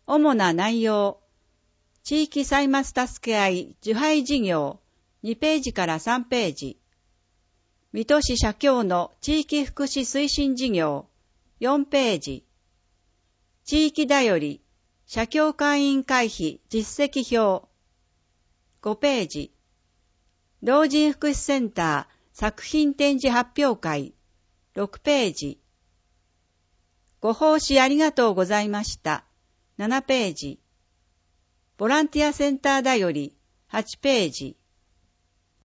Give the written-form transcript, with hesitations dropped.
主な内容。地域歳末助け合い受配事業2ページから3ページ。水戸市社協の地域福祉推進事業4ページ。地域だより社協会員会費実績表5ページ。老人福祉センター作品展示発表会6ページ。ご奉仕ありがとうございました7ページ。ボランティアセンターだより8ページ。